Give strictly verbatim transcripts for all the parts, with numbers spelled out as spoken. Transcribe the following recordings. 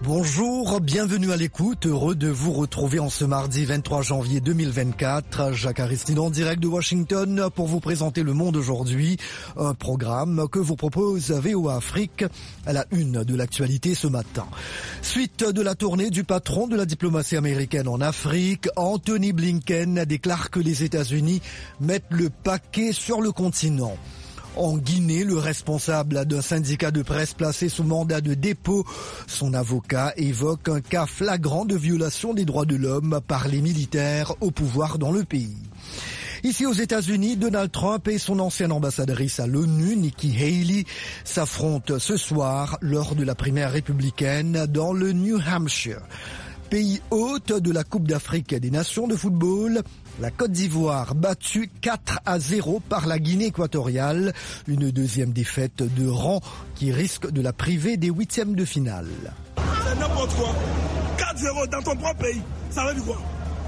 Bonjour, bienvenue à l'écoute, heureux de vous retrouver en ce mardi vingt-trois janvier deux mille vingt-quatre. Jacques Aristide en direct de Washington pour vous présenter Le Monde aujourd'hui, un programme que vous propose V O A Afrique à la une de l'actualité ce matin. Suite de la tournée du patron de la diplomatie américaine en Afrique, Anthony Blinken déclare que les États-Unis mettent le paquet sur le continent. En Guinée, le responsable d'un syndicat de presse placé sous mandat de dépôt, son avocat évoque un cas flagrant de violation des droits de l'homme par les militaires au pouvoir dans le pays. Ici aux États-Unis, Donald Trump et son ancienne ambassadrice à l'ONU, Nikki Haley, s'affrontent ce soir lors de la primaire républicaine dans le New Hampshire. Pays hôte de la Coupe d'Afrique des Nations de football, la Côte d'Ivoire battue quatre à zéro par la Guinée équatoriale, une deuxième défaite de rang qui risque de la priver des huitièmes de finale. C'est n'importe quoi. quatre zéro dans ton propre pays, ça veut dire quoi?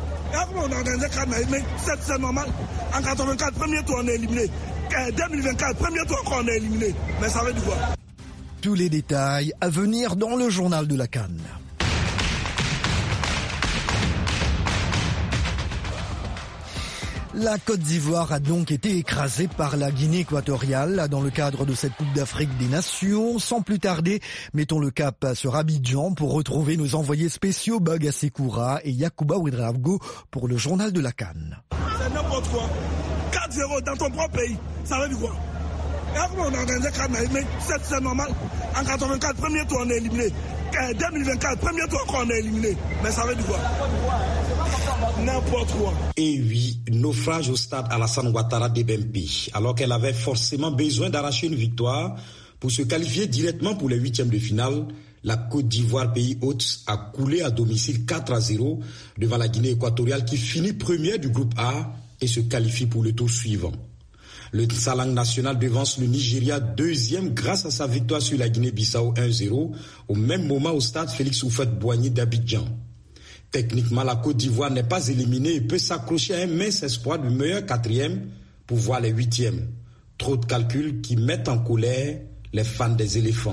C'est normal. En quatre-vingt-quatre, premier tour on est éliminé. deux mille vingt-quatre, premier tour encore on est éliminé. Mais ça veut dire quoi? Tous les détails à venir dans le journal de la CAN. La Côte d'Ivoire a donc été écrasée par la Guinée équatoriale dans le cadre de cette Coupe d'Afrique des Nations. Sans plus tarder, mettons le cap sur Abidjan pour retrouver nos envoyés spéciaux Baga Sekoura et Yacouba Ouedraogo pour le journal de la CAN. C'est n'importe quoi. quatre zéro dans ton propre pays, ça veut dire quoi? C'est normal. En quatre-vingt-quatre, premier tour on est éliminé. deux mille vingt-quatre, premier tour encore on est éliminé. Mais ça veut dire quoi? N'importe quoi. Et oui, naufrage au stade Alassane Ouattara d'Ebempi, alors qu'elle avait forcément besoin d'arracher une victoire pour se qualifier directement pour les huitièmes de finale. La Côte d'Ivoire, pays hôte, a coulé à domicile quatre à zéro devant la Guinée équatoriale qui finit première du groupe A et se qualifie pour le tour suivant. Le Salang national devance le Nigeria deuxième grâce à sa victoire sur la Guinée-Bissau un zéro au même moment au stade Félix Houphouët-Boigny d'Abidjan. Techniquement, la Côte d'Ivoire n'est pas éliminée et peut s'accrocher à un mince espoir du meilleur quatrième pour voir les huitièmes. Trop de calculs qui mettent en colère les fans des éléphants.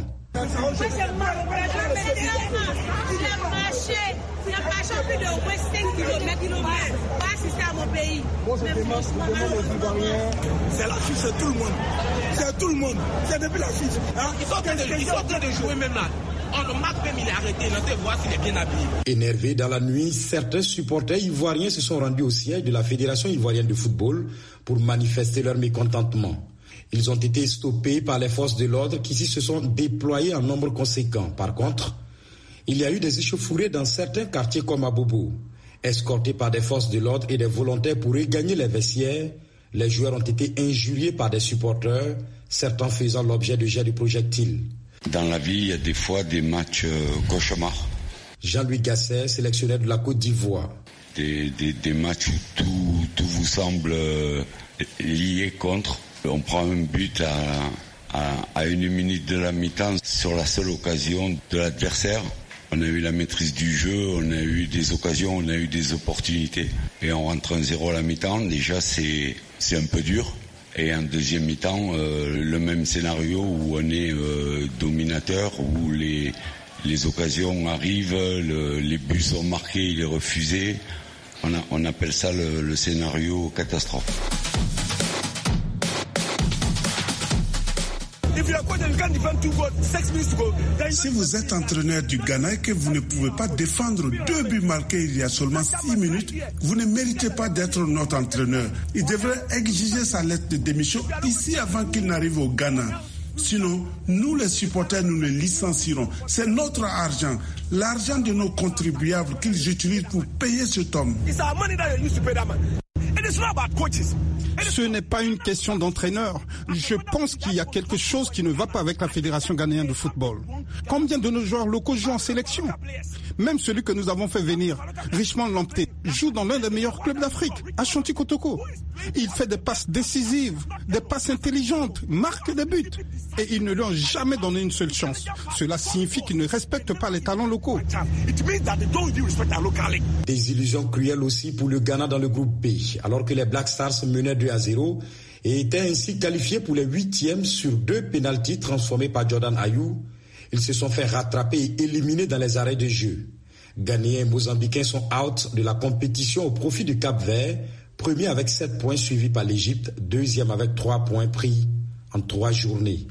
C'est la Suisse, c'est tout le monde. C'est tout le monde. C'est depuis la Suisse. Hein? Ils sont en train de, ils sont en train de jouer même là. On le marque même, il est arrêté. On va voir s'il est bien habillé. Énervés dans la nuit, certains supporters ivoiriens se sont rendus au siège de la Fédération ivoirienne de football pour manifester leur mécontentement. Ils ont été stoppés par les forces de l'ordre qui ici se sont déployées en nombre conséquent. Par contre, il y a eu des échauffourées dans certains quartiers comme à Bobo. Escortés par des forces de l'ordre et des volontaires pour regagner les vestiaires, les joueurs ont été injuriés par des supporters, certains faisant l'objet de jets de projectiles. Dans la vie, il y a des fois des matchs euh, cauchemars. Jean-Louis Gasset, sélectionneur de la Côte d'Ivoire. Des, des, des matchs où tout, tout vous semble euh, lié contre. On prend un but à, à, à une minute de la mi-temps sur la seule occasion de l'adversaire. On a eu la maîtrise du jeu, on a eu des occasions, on a eu des opportunités. Et on rentre un zéro à la mi-temps, déjà c'est, c'est un peu dur. Et en deuxième mi-temps, euh, le même scénario où on est euh, dominateur, où les, les occasions arrivent, le, les buts sont marqués, il est refusé. On, a, on appelle ça le, le scénario catastrophe. Si vous êtes entraîneur du Ghana et que vous ne pouvez pas défendre deux buts marqués il y a seulement six minutes, vous ne méritez pas d'être notre entraîneur. Il devrait exiger sa lettre de démission ici avant qu'il n'arrive au Ghana. Sinon, nous les supporters, nous le licencierons. C'est notre argent, l'argent de nos contribuables qu'ils utilisent pour payer cet homme. Ce n'est pas une question d'entraîneur. Je pense qu'il y a quelque chose qui ne va pas avec la Fédération ghanéenne de football. Combien de nos joueurs locaux jouent en sélection? Même celui que nous avons fait venir, Richmond Lamptey, joue dans l'un des meilleurs clubs d'Afrique, Ashanti Kotoko. Il fait des passes décisives, des passes intelligentes, marque des buts. Et ils ne lui ont jamais donné une seule chance. Cela signifie qu'ils ne respectent pas les talents locaux. Des illusions cruelles aussi pour le Ghana dans le groupe B, alors que les Black Stars menaient deux à zéro et étaient ainsi qualifiés pour les huitièmes sur deux pénaltys transformés par Jordan Ayew. Ils se sont fait rattraper et éliminer dans les arrêts de jeu. Ghanéens et Mozambicains sont out de la compétition au profit du Cap-Vert, premier avec sept points suivi par l'Égypte, deuxième avec trois points pris en trois journées.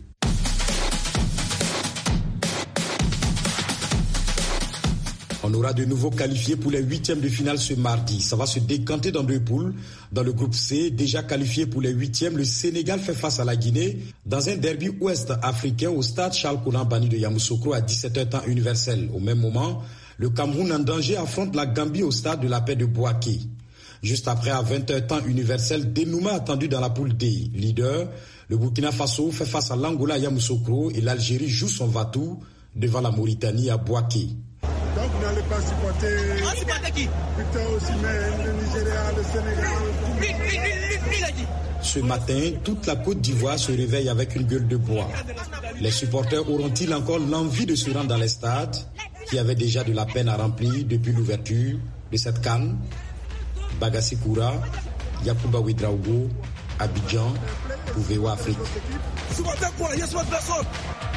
On aura de nouveau qualifié pour les huitièmes de finale ce mardi. Ça va se décanter dans deux poules. Dans le groupe C, déjà qualifié pour les huitièmes, le Sénégal fait face à la Guinée dans un derby ouest-africain au stade Charles Konan Banni de Yamoussoukro à dix-sept heures temps universel. Au même moment, le Cameroun en danger affronte la Gambie au stade de la Paix de Bouaké. Juste après, à vingt heures temps universel, dénouement attendu dans la poule D. Leader, le Burkina Faso fait face à l'Angola à Yamoussoukro et l'Algérie joue son va-tout devant la Mauritanie à Bouaké. Donc vous n'allez pas supporter On supporte qui? Victor Osimhen, le Nigeria, le Sénégal. Lui, lui, lui, lui, il a dit. Ce matin, toute la Côte d'Ivoire se réveille avec une gueule de bois. Les supporters auront-ils encore l'envie de se rendre dans les stades qui avaient déjà de la peine à remplir depuis l'ouverture de cette CAN? Bagassi Koura, Yacouba Ouedraogo, Abidjan, pour V O A Afrique. Supporter quoi? Il y a soit personne.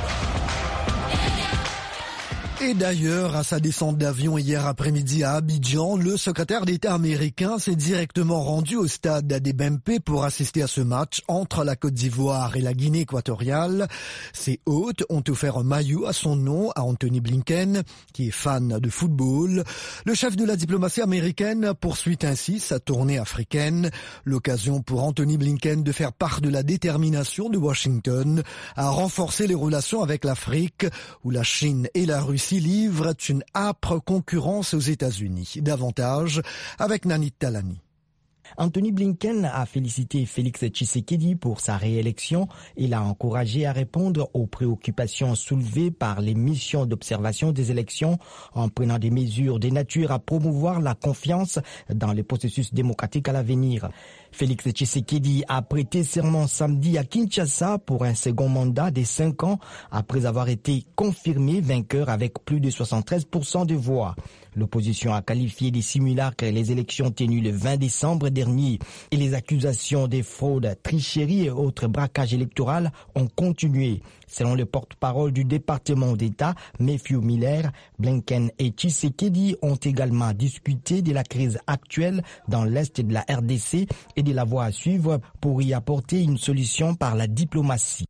Et d'ailleurs, à sa descente d'avion hier après-midi à Abidjan, le secrétaire d'État américain s'est directement rendu au stade d'Adebempe pour assister à ce match entre la Côte d'Ivoire et la Guinée équatoriale. Ses hôtes ont offert un maillot à son nom à Anthony Blinken, qui est fan de football. Le chef de la diplomatie américaine poursuit ainsi sa tournée africaine. L'occasion pour Anthony Blinken de faire part de la détermination de Washington à renforcer les relations avec l'Afrique, où la Chine et la Russie livrent une âpre concurrence aux États-Unis. Davantage avec Nanit Talani. Anthony Blinken a félicité Félix Tshisekedi pour sa réélection et l'a encouragé à répondre aux préoccupations soulevées par les missions d'observation des élections en prenant des mesures de nature à promouvoir la confiance dans les processus démocratiques à l'avenir. Félix Tshisekedi a prêté serment samedi à Kinshasa pour un second mandat de cinq ans après avoir été confirmé vainqueur avec plus de soixante-treize pour cent de voix. L'opposition a qualifié des simulacres les élections tenues le vingt décembre dernier et les accusations de fraude, tricherie et autres braquages électoraux ont continué. Selon le porte-parole du département d'État, Matthew Miller, Blinken et Tshisekedi ont également discuté de la crise actuelle dans l'est de la R D C et de la voie à suivre pour y apporter une solution par la diplomatie.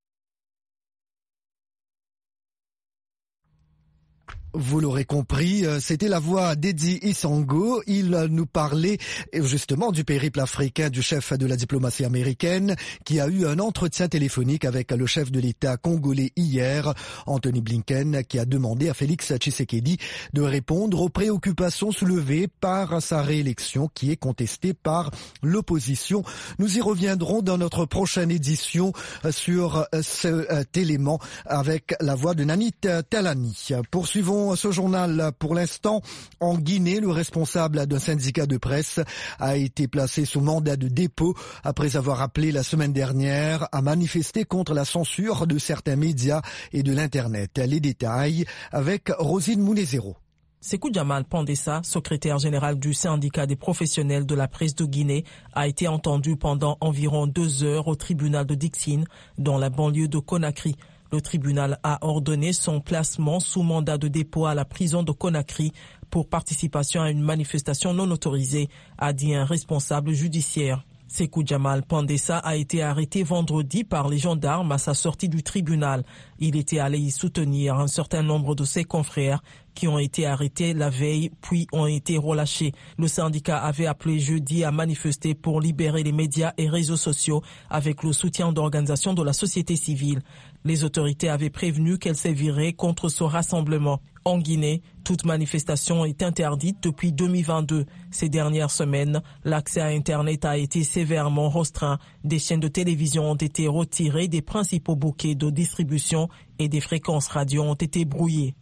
Vous l'aurez compris, c'était la voix d'Eddie Isango. Il nous parlait justement du périple africain du chef de la diplomatie américaine qui a eu un entretien téléphonique avec le chef de l'État congolais hier, Anthony Blinken, qui a demandé à Félix Tshisekedi de répondre aux préoccupations soulevées par sa réélection qui est contestée par l'opposition. Nous y reviendrons dans notre prochaine édition sur cet élément avec la voix de Nanit Talani. Poursuivons ce journal. Pour l'instant, en Guinée, le responsable d'un syndicat de presse a été placé sous mandat de dépôt après avoir appelé la semaine dernière à manifester contre la censure de certains médias et de l'Internet. Les détails avec Rosine Mounezero. Sékou Jamal Pandessa, secrétaire général du syndicat des professionnels de la presse de Guinée, a été entendu pendant environ deux heures au tribunal de Dixine, dans la banlieue de Conakry. Le tribunal a ordonné son placement sous mandat de dépôt à la prison de Conakry pour participation à une manifestation non autorisée, a dit un responsable judiciaire. Sékou Jamal Pandessa a été arrêté vendredi par les gendarmes à sa sortie du tribunal. Il était allé y soutenir un certain nombre de ses confrères qui ont été arrêtés la veille puis ont été relâchés. Le syndicat avait appelé jeudi à manifester pour libérer les médias et réseaux sociaux avec le soutien d'organisations de la société civile. Les autorités avaient prévenu qu'elles séviraient contre ce rassemblement. En Guinée, toute manifestation est interdite depuis deux mille vingt-deux. Ces dernières semaines, l'accès à Internet a été sévèrement restreint. Des chaînes de télévision ont été retirées des principaux bouquets de distribution et des fréquences radio ont été brouillées.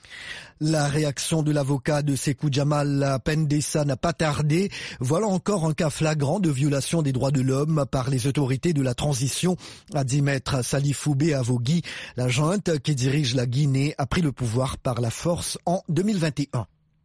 La réaction de l'avocat de Sékou Jamal Pandessa n'a pas tardé. Voilà encore un cas flagrant de violation des droits de l'homme par les autorités de la transition, a dit maître Salifou Béavogui. La junte qui dirige la Guinée a pris le pouvoir par la force en deux mille vingt et un.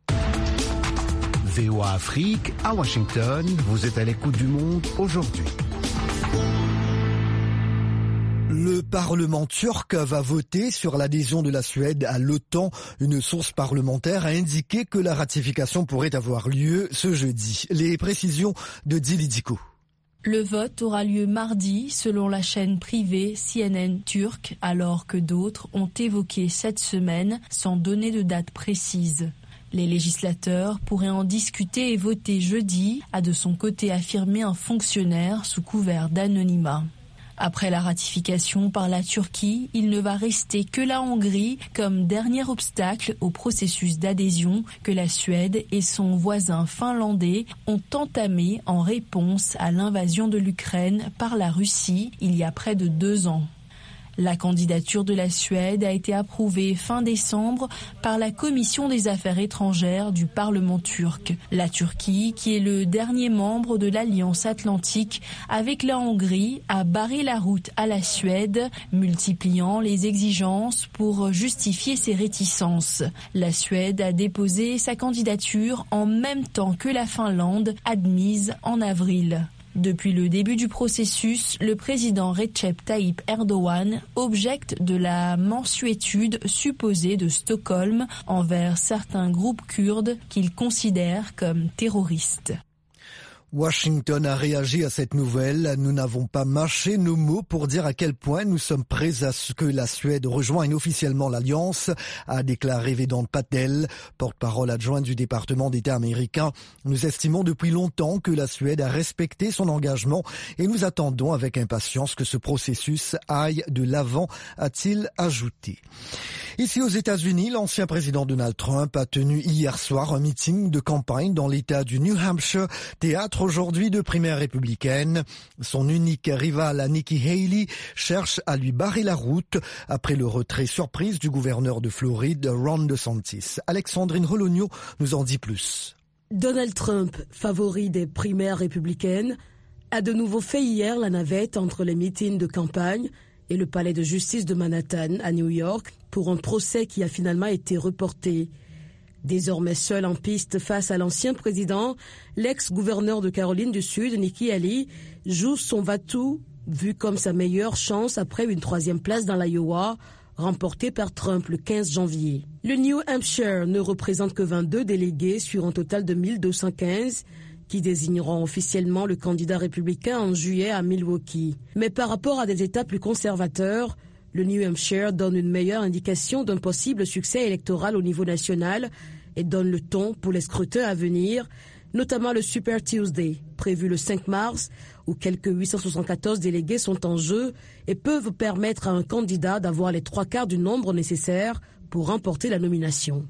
V O A Afrique, à Washington, vous êtes à l'écoute du monde aujourd'hui. Le Parlement turc va voter sur l'adhésion de la Suède à l'OTAN. Une source parlementaire a indiqué que la ratification pourrait avoir lieu ce jeudi. Les précisions de Dili Diko. Le vote aura lieu mardi selon la chaîne privée C N N turque, alors que d'autres ont évoqué cette semaine sans donner de date précise. Les législateurs pourraient en discuter et voter jeudi, a de son côté affirmé un fonctionnaire sous couvert d'anonymat. Après la ratification par la Turquie, il ne va rester que la Hongrie comme dernier obstacle au processus d'adhésion que la Suède et son voisin finlandais ont entamé en réponse à l'invasion de l'Ukraine par la Russie il y a près de deux ans. La candidature de la Suède a été approuvée fin décembre par la Commission des Affaires étrangères du Parlement turc. La Turquie, qui est le dernier membre de l'Alliance atlantique avec la Hongrie, a barré la route à la Suède, multipliant les exigences pour justifier ses réticences. La Suède a déposé sa candidature en même temps que la Finlande, admise en avril. Depuis le début du processus, le président Recep Tayyip Erdogan objecte de la mansuétude supposée de Stockholm envers certains groupes kurdes qu'il considère comme terroristes. Washington a réagi à cette nouvelle. Nous n'avons pas mâché nos mots pour dire à quel point nous sommes prêts à ce que la Suède rejoigne officiellement l'Alliance, a déclaré Vedant Patel, porte-parole adjoint du département d'État américain. Nous estimons depuis longtemps que la Suède a respecté son engagement et nous attendons avec impatience que ce processus aille de l'avant, a-t-il ajouté. Ici aux États-Unis, l'ancien président Donald Trump a tenu hier soir un meeting de campagne dans l'État du New Hampshire, théâtre aujourd'hui de primaire républicaine. Son unique rival, Nikki Haley, cherche à lui barrer la route après le retrait surprise du gouverneur de Floride, Ron DeSantis. Alexandrine Rologno nous en dit plus. Donald Trump, favori des primaires républicaines, a de nouveau fait hier la navette entre les meetings de campagne et le palais de justice de Manhattan à New York pour un procès qui a finalement été reporté. Désormais seul en piste face à l'ancien président, l'ex-gouverneur de Caroline du Sud, Nikki Haley, joue son va-tout, vu comme sa meilleure chance après une troisième place dans l'Iowa, remportée par Trump le quinze janvier. Le New Hampshire ne représente que vingt-deux délégués sur un total de mille deux cent quinze, qui désigneront officiellement le candidat républicain en juillet à Milwaukee. Mais par rapport à des États plus conservateurs, le New Hampshire donne une meilleure indication d'un possible succès électoral au niveau national et donne le ton pour les scrutins à venir, notamment le Super Tuesday, prévu le cinq mars, où quelques huit cent soixante-quatorze délégués sont en jeu et peuvent permettre à un candidat d'avoir les trois quarts du nombre nécessaire pour remporter la nomination.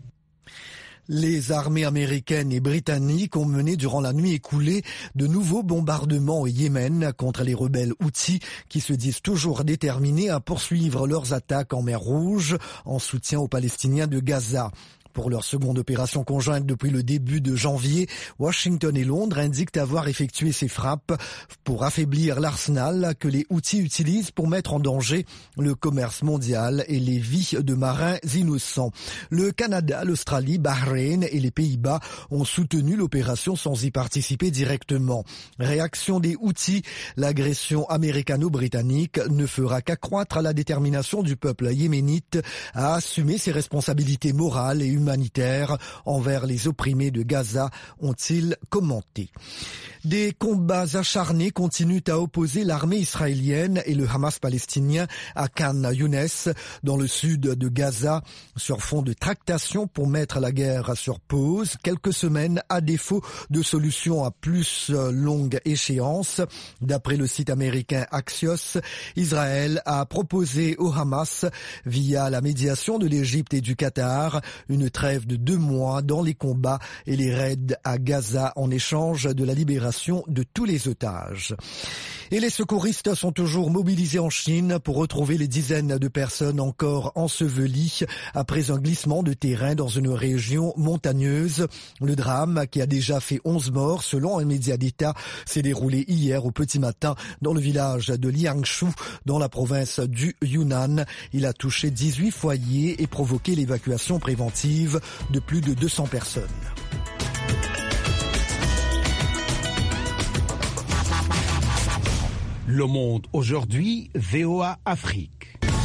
Les armées américaines et britanniques ont mené durant la nuit écoulée de nouveaux bombardements au Yémen contre les rebelles Houthis qui se disent toujours déterminés à poursuivre leurs attaques en mer Rouge en soutien aux Palestiniens de Gaza. Pour leur seconde opération conjointe depuis le début de janvier, Washington et Londres indiquent avoir effectué ces frappes pour affaiblir l'arsenal que les Houthis utilisent pour mettre en danger le commerce mondial et les vies de marins innocents. Le Canada, l'Australie, Bahreïn et les Pays-Bas ont soutenu l'opération sans y participer directement. Réaction des Houthis, l'agression américano-britannique ne fera qu'accroître la détermination du peuple yéménite à assumer ses responsabilités morales et humanitaires humanitaire envers les opprimés de Gaza, ont-ils commenté. Des combats acharnés continuent à opposer l'armée israélienne et le Hamas palestinien à Khan Younes, dans le sud de Gaza, sur fond de tractation pour mettre la guerre sur pause, quelques semaines à défaut de solutions à plus longue échéance. D'après le site américain Axios, Israël a proposé au Hamas, via la médiation de l'Égypte et du Qatar, une trêve de deux mois dans les combats et les raids à Gaza en échange de la libération de tous les otages. Et les secouristes sont toujours mobilisés en Chine pour retrouver les dizaines de personnes encore ensevelies après un glissement de terrain dans une région montagneuse. Le drame, qui a déjà fait onze morts selon un média d'État, s'est déroulé hier au petit matin dans le village de Liangshu, dans la province du Yunnan. Il a touché dix-huit foyers et provoqué l'évacuation préventive de plus de deux cents personnes. Le Monde aujourd'hui, V O A Afrique.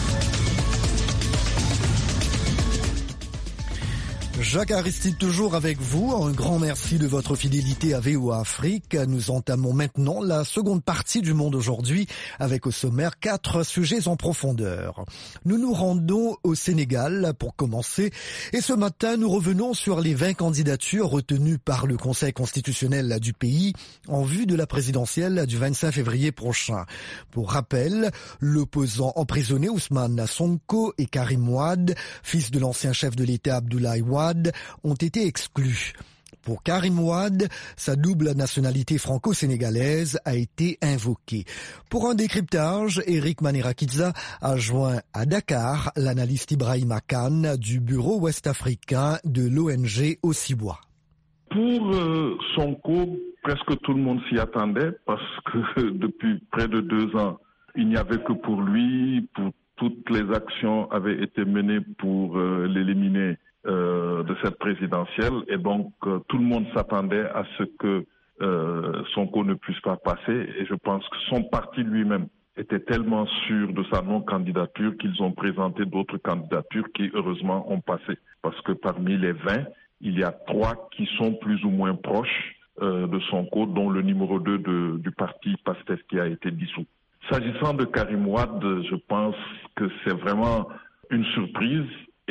Jacques Aristide toujours avec vous. Un grand merci de votre fidélité à V O A Afrique. Nous entamons maintenant la seconde partie du Monde aujourd'hui avec au sommaire quatre sujets en profondeur. Nous nous rendons au Sénégal pour commencer et ce matin nous revenons sur les vingt candidatures retenues par le Conseil constitutionnel du pays en vue de la présidentielle du vingt-cinq février prochain. Pour rappel, l'opposant emprisonné Ousmane Sonko et Karim Wade, fils de l'ancien chef de l'État Abdoulaye Wade, ont été exclus. Pour Karim Wade, sa double nationalité franco-sénégalaise a été invoquée. Pour un décryptage, Eric Manirakidza a joint à Dakar l'analyste Ibrahima Kane du bureau ouest-africain de l'O N G Osiwa. Pour euh, Sonko, presque tout le monde s'y attendait parce que depuis près de deux ans, il n'y avait que pour lui, pour toutes les actions avaient été menées pour euh, l'éliminer Euh, de cette présidentielle et donc euh, tout le monde s'attendait à ce que euh, Sonko ne puisse pas passer et je pense que son parti lui-même était tellement sûr de sa non-candidature qu'ils ont présenté d'autres candidatures qui heureusement ont passé parce que parmi les vingt, il y a trois qui sont plus ou moins proches euh, de Sonko dont le numéro deux de, du parti PASTEF qui a été dissous. S'agissant de Karim Wade, je pense que c'est vraiment une surprise.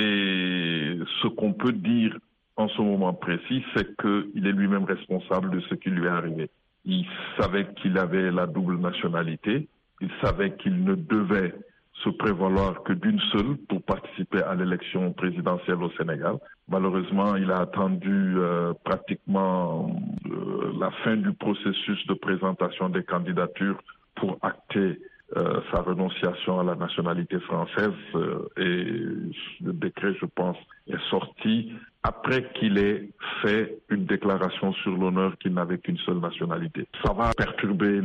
Et ce qu'on peut dire en ce moment précis, c'est qu'il est lui-même responsable de ce qui lui est arrivé. Il savait qu'il avait la double nationalité, il savait qu'il ne devait se prévaloir que d'une seule pour participer à l'élection présidentielle au Sénégal. Malheureusement, il a attendu euh, pratiquement euh, la fin du processus de présentation des candidatures pour acter Euh, sa renonciation à la nationalité française euh, et le décret, je pense, est sorti après qu'il ait fait une déclaration sur l'honneur qu'il n'avait qu'une seule nationalité. Ça va perturber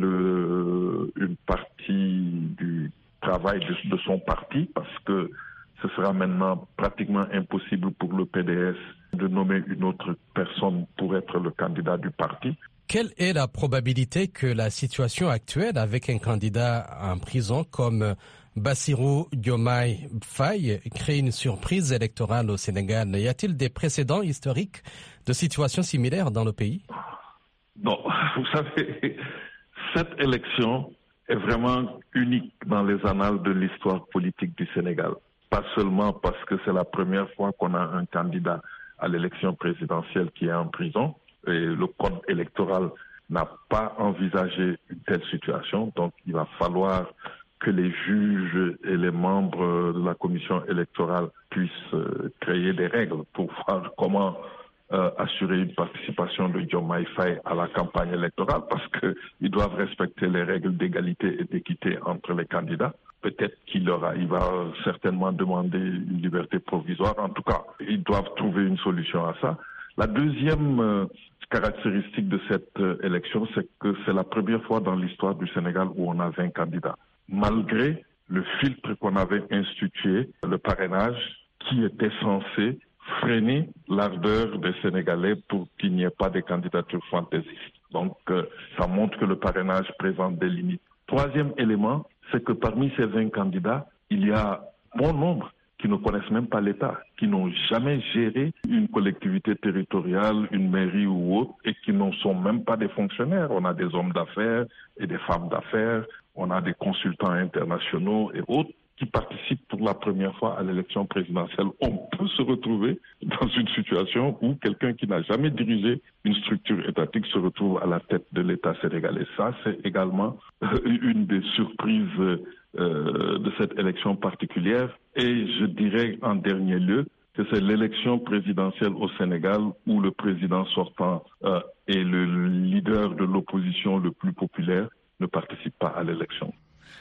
le, une partie du travail de, de son parti parce que ce sera maintenant pratiquement impossible pour le P D S de nommer une autre personne pour être le candidat du parti. Quelle est la probabilité que la situation actuelle avec un candidat en prison comme Bassirou Diomaye Faye crée une surprise électorale au Sénégal? Y a-t-il des précédents historiques de situations similaires dans le pays? Non, vous savez, cette élection est vraiment unique dans les annales de l'histoire politique du Sénégal. Pas seulement parce que c'est la première fois qu'on a un candidat à l'élection présidentielle qui est en prison, et le code électoral n'a pas envisagé une telle situation, donc il va falloir que les juges et les membres de la commission électorale puissent créer des règles pour voir comment euh, assurer une participation de Diomaye Faye à la campagne électorale, parce qu'ils doivent respecter les règles d'égalité et d'équité entre les candidats. Peut-être qu'il aura, il va certainement demander une liberté provisoire. En tout cas, ils doivent trouver une solution à ça. La deuxième euh, caractéristique de cette euh, élection, c'est que c'est la première fois dans l'histoire du Sénégal où on a vingt candidats. Malgré le filtre qu'on avait institué, le parrainage, qui était censé freiner l'ardeur des Sénégalais pour qu'il n'y ait pas de candidatures fantaisistes. Donc, euh, ça montre que le parrainage présente des limites. Troisième élément, c'est que parmi ces vingt candidats, il y a bon nombre qui ne connaissent même pas l'État, qui n'ont jamais géré une collectivité territoriale, une mairie ou autre, et qui ne sont même pas des fonctionnaires. On a des hommes d'affaires et des femmes d'affaires, on a des consultants internationaux et autres qui participent pour la première fois à l'élection présidentielle. On peut se retrouver dans une situation où quelqu'un qui n'a jamais dirigé une structure étatique se retrouve à la tête de l'État sénégalais. Ça, c'est également une des surprises euh, de cette élection particulière. Et je dirais en dernier lieu que c'est l'élection présidentielle au Sénégal où le président sortant euh, et le leader de l'opposition le plus populaire ne participent pas à l'élection.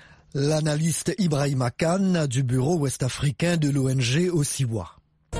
L'analyste Ibrahima Kane du bureau ouest-africain de l'O N G Osiwa.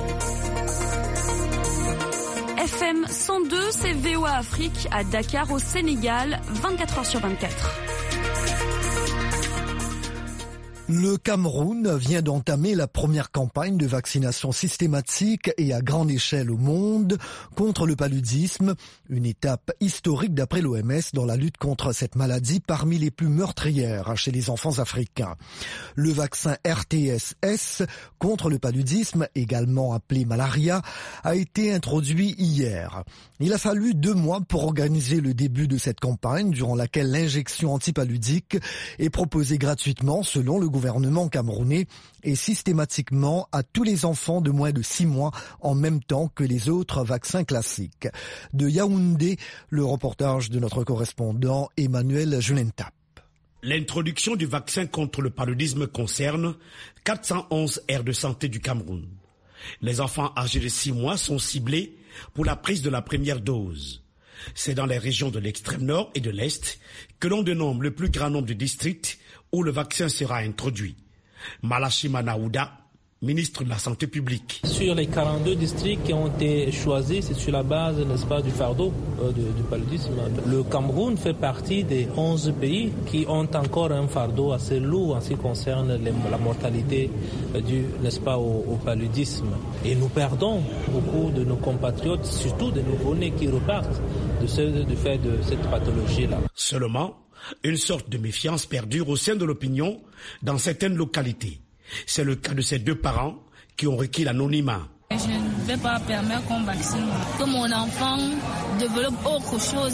F M cent deux, c'est V O A Afrique à Dakar au Sénégal, vingt-quatre heures sur vingt-quatre. Le Cameroun vient d'entamer la première campagne de vaccination systématique et à grande échelle au monde contre le paludisme, une étape historique d'après l'O M S dans la lutte contre cette maladie parmi les plus meurtrières chez les enfants africains. Le vaccin R T S S contre le paludisme, également appelé malaria, a été introduit hier. Il a fallu deux mois pour organiser le début de cette campagne, durant laquelle l'injection antipaludique est proposée gratuitement selon le gouvernement camerounais et systématiquement à tous les enfants de moins de six mois en même temps que les autres vaccins classiques. De Yaoundé, le reportage de notre correspondant Emmanuel Junentap. L'introduction du vaccin contre le paludisme concerne quatre cent onze aires de santé du Cameroun. Les enfants âgés de six mois sont ciblés pour la prise de la première dose. C'est dans les régions de l'extrême nord et de l'est que l'on dénombre le plus grand nombre de districts où le vaccin sera introduit. Malachima Naouda, ministre de la Santé publique. Sur les quarante-deux districts qui ont été choisis, c'est sur la base, n'est-ce pas, du fardeau euh, du, du paludisme. Le Cameroun fait partie des onze pays qui ont encore un fardeau assez lourd en ce qui concerne les, la mortalité euh, due, n'est-ce pas, au, au paludisme. Et nous perdons beaucoup de nos compatriotes, surtout des nouveau-nés qui repartent de ce, du fait de cette pathologie-là. Seulement, une sorte de méfiance perdure au sein de l'opinion dans certaines localités. C'est le cas de ces deux parents qui ont requis l'anonymat. Je ne vais pas permettre qu'on vaccine, que mon enfant développe autre chose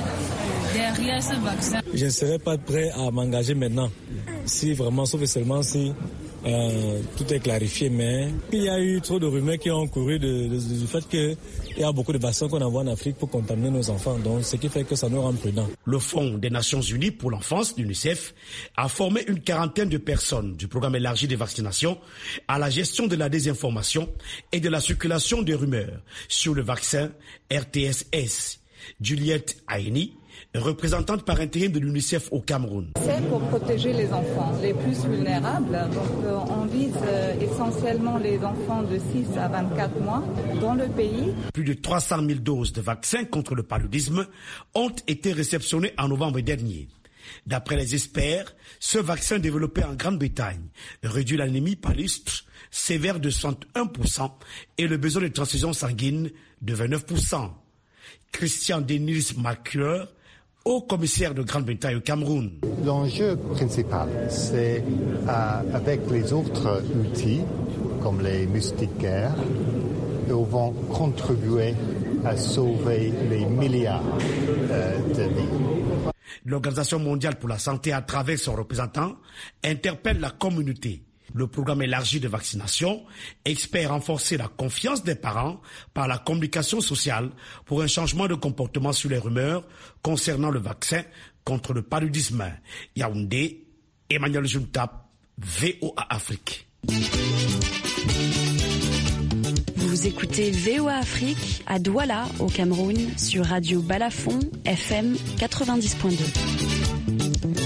derrière ce vaccin. Je ne serai pas prêt à m'engager maintenant, si vraiment, sauf seulement si euh, tout est clarifié. Mais il y a eu trop de rumeurs qui ont couru de, de, du fait qu'il y a beaucoup de vaccins qu'on envoie en Afrique pour contaminer nos enfants. Donc, ce qui fait que ça nous rend prudents. Le Fonds des Nations Unies pour l'enfance, l'UNICEF, a formé une quarantaine de personnes du programme élargi de vaccination à la gestion de la désinformation et de la circulation des rumeurs sur le vaccin R T S S. Juliette Aini, représentante par intérim de l'UNICEF au Cameroun. C'est pour protéger les enfants les plus vulnérables. Donc euh, on vise euh, essentiellement les enfants de six à vingt-quatre mois dans le pays. Plus de trois cent mille doses de vaccins contre le paludisme ont été réceptionnées en novembre dernier. D'après les experts, ce vaccin développé en Grande-Bretagne réduit l'anémie palustre sévère de soixante et un pour cent et le besoin de transfusion sanguine de vingt-neuf pour cent. Christian Denis Macleur, haut commissaire de Grande-Bretagne au Cameroun. L'enjeu principal, c'est euh, avec les autres outils, comme les moustiquaires, ils vont contribuer à sauver les milliards euh, de vies. L'Organisation mondiale pour la santé, à travers son représentant, interpelle la communauté. Le programme élargi de vaccination espère renforcer la confiance des parents par la communication sociale pour un changement de comportement sur les rumeurs concernant le vaccin contre le paludisme. Yaoundé, Emmanuel Juntap, V O A Afrique. Vous écoutez V O A Afrique à Douala, au Cameroun, sur Radio Balafon, F M quatre-vingt-dix point deux.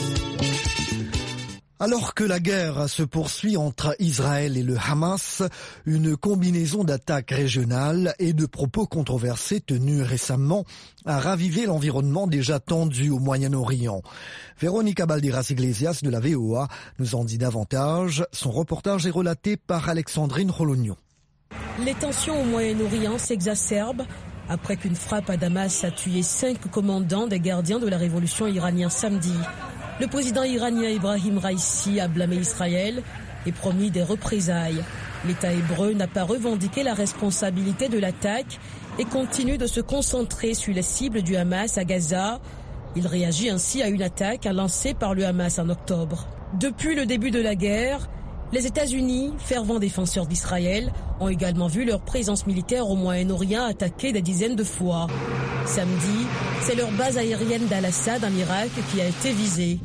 Alors que la guerre se poursuit entre Israël et le Hamas, une combinaison d'attaques régionales et de propos controversés tenus récemment a ravivé l'environnement déjà tendu au Moyen-Orient. Véronica Balderas Iglesias de la V O A nous en dit davantage. Son reportage est relaté par Alexandrine Rologno. Les tensions au Moyen-Orient s'exacerbent après qu'une frappe à Damas a tué cinq commandants des gardiens de la révolution iranienne samedi. Le président iranien Ibrahim Raïssi a blâmé Israël et promis des représailles. L'État hébreu n'a pas revendiqué la responsabilité de l'attaque et continue de se concentrer sur les cibles du Hamas à Gaza. Il réagit ainsi à une attaque lancée par le Hamas en octobre. Depuis le début de la guerre, les États-Unis, fervents défenseurs d'Israël, ont également vu leur présence militaire au Moyen-Orient attaquée des dizaines de fois. Samedi, c'est leur base aérienne d'Al-Assad en Irak qui a été visée.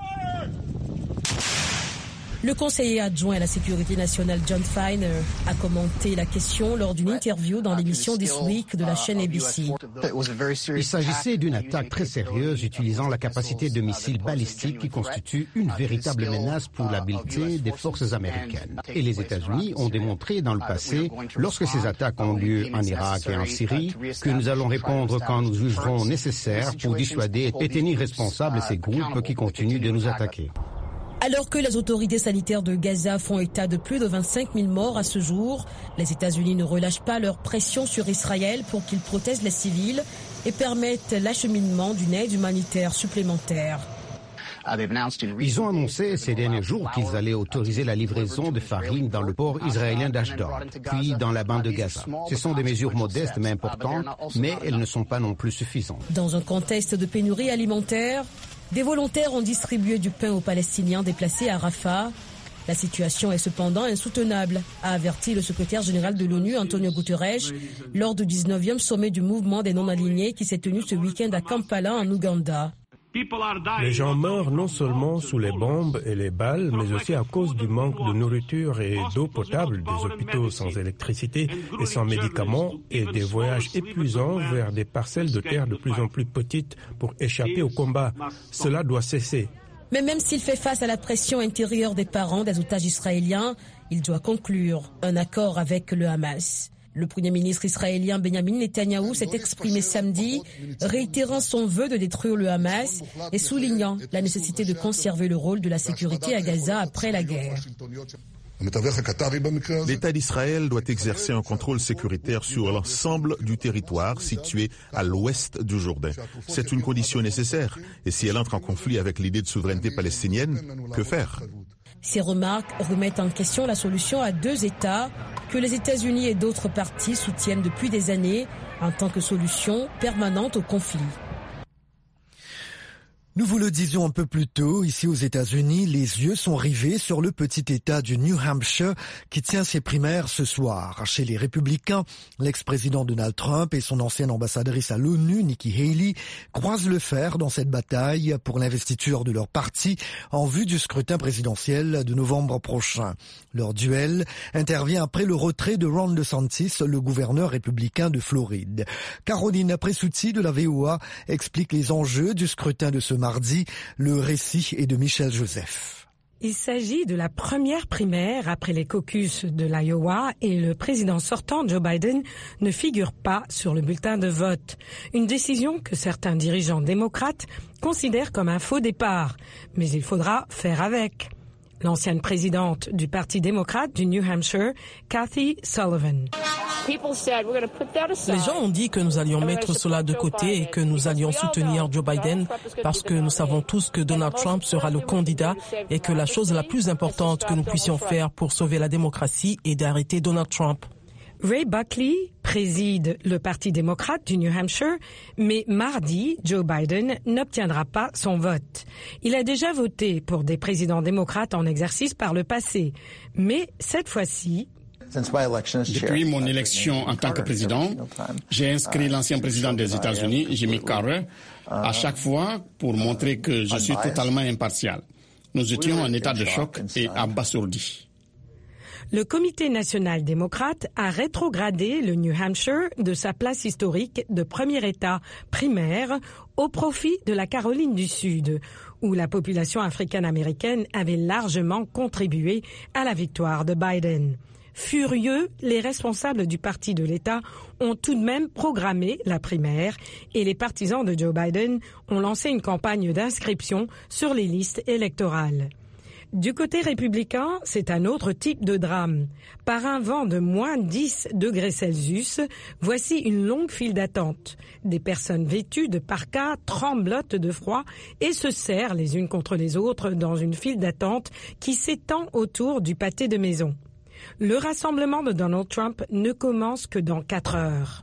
Le conseiller adjoint à la sécurité nationale John Feiner a commenté la question lors d'une interview dans l'émission This Week de la chaîne A B C. Il s'agissait d'une attaque très sérieuse utilisant la capacité de missiles balistiques qui constitue une véritable menace pour l'habileté des forces américaines. Et les États-Unis ont démontré dans le passé, lorsque ces attaques ont lieu en Irak et en Syrie, que nous allons répondre quand nous jugerons nécessaire pour dissuader et tenir responsables ces groupes qui continuent de nous attaquer. Alors que les autorités sanitaires de Gaza font état de plus de vingt-cinq mille morts à ce jour, les États-Unis ne relâchent pas leur pression sur Israël pour qu'il protège les civils et permette l'acheminement d'une aide humanitaire supplémentaire. Ils ont annoncé ces derniers jours qu'ils allaient autoriser la livraison de farine dans le port israélien d'Ashdod, puis dans la bande de Gaza. Ce sont des mesures modestes mais importantes, mais elles ne sont pas non plus suffisantes. Dans un contexte de pénurie alimentaire, des volontaires ont distribué du pain aux Palestiniens déplacés à Rafah. La situation est cependant insoutenable, a averti le secrétaire général de l'ONU, Antonio Guterres, lors du dix-neuvième sommet du mouvement des non-alignés qui s'est tenu ce week-end à Kampala, en Ouganda. Les gens meurent non seulement sous les bombes et les balles, mais aussi à cause du manque de nourriture et d'eau potable, des hôpitaux sans électricité et sans médicaments, et des voyages épuisants vers des parcelles de terre de plus en plus petites pour échapper au combat. Cela doit cesser. Mais même s'il fait face à la pression intérieure des parents des otages israéliens, il doit conclure un accord avec le Hamas. Le Premier ministre israélien Benjamin Netanyahou s'est exprimé samedi, réitérant son vœu de détruire le Hamas et soulignant la nécessité de conserver le rôle de la sécurité à Gaza après la guerre. L'État d'Israël doit exercer un contrôle sécuritaire sur l'ensemble du territoire situé à l'ouest du Jourdain. C'est une condition nécessaire, et si elle entre en conflit avec l'idée de souveraineté palestinienne, que faire ? Ces remarques remettent en question la solution à deux États que les États-Unis et d'autres partis soutiennent depuis des années en tant que solution permanente au conflit. Nous vous le disions un peu plus tôt, ici aux États-Unis, les yeux sont rivés sur le petit État du New Hampshire qui tient ses primaires ce soir. Chez les Républicains, l'ex-président Donald Trump et son ancienne ambassadrice à l'ONU, Nikki Haley, croisent le fer dans cette bataille pour l'investiture de leur parti en vue du scrutin présidentiel de novembre prochain. Leur duel intervient après le retrait de Ron DeSantis, le gouverneur républicain de Floride. Caroline Presutti de la V O A explique les enjeux du scrutin de ce mardi. Mardi, le récit est de Michel Joseph. Il s'agit de la première primaire après les caucus de l'Iowa et le président sortant Joe Biden ne figure pas sur le bulletin de vote. Une décision que certains dirigeants démocrates considèrent comme un faux départ, mais il faudra faire avec. L'ancienne présidente du Parti démocrate du New Hampshire, Kathy Sullivan. Les gens ont dit que nous allions mettre cela de côté et que nous allions soutenir Joe Biden parce que nous savons tous que Donald Trump sera le candidat et que la chose la plus importante que nous puissions faire pour sauver la démocratie est d'arrêter Donald Trump. Ray Buckley préside le Parti démocrate du New Hampshire, mais mardi, Joe Biden n'obtiendra pas son vote. Il a déjà voté pour des présidents démocrates en exercice par le passé, mais cette fois-ci... Depuis mon élection en tant que président, j'ai inscrit l'ancien président des États-Unis, Jimmy Carter, à chaque fois pour montrer que je suis totalement impartial. Nous étions en état de choc et abasourdis. Le Comité national démocrate a rétrogradé le New Hampshire de sa place historique de premier État primaire au profit de la Caroline du Sud, où la population africaine-américaine avait largement contribué à la victoire de Biden. Furieux, les responsables du parti de l'État ont tout de même programmé la primaire et les partisans de Joe Biden ont lancé une campagne d'inscription sur les listes électorales. Du côté républicain, c'est un autre type de drame. Par un vent de moins dix degrés Celsius, voici une longue file d'attente. Des personnes vêtues de parkas tremblotent de froid et se serrent les unes contre les autres dans une file d'attente qui s'étend autour du pâté de maison. Le rassemblement de Donald Trump ne commence que dans quatre heures.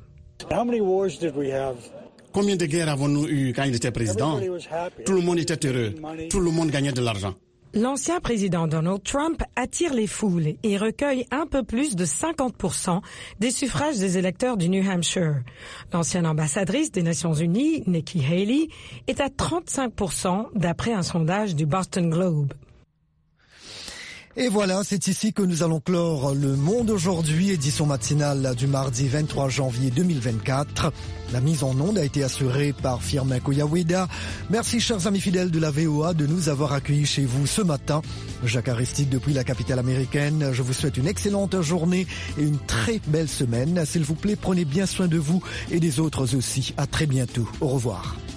Combien de guerres avons-nous eu quand il était président? Tout le monde était heureux. Tout le monde gagnait de l'argent. L'ancien président Donald Trump attire les foules et recueille un peu plus de cinquante pour cent des suffrages des électeurs du New Hampshire. L'ancienne ambassadrice des Nations Unies, Nikki Haley, est à trente-cinq pour cent d'après un sondage du Boston Globe. Et voilà, c'est ici que nous allons clore Le Monde aujourd'hui, édition matinale du mardi vingt-trois janvier deux mille vingt-quatre. La mise en onde a été assurée par Firmin Koyaweda. Merci chers amis fidèles de la V O A de nous avoir accueillis chez vous ce matin. Jacques Aristide depuis la capitale américaine. Je vous souhaite une excellente journée et une très belle semaine. S'il vous plaît, prenez bien soin de vous et des autres aussi. À très bientôt. Au revoir.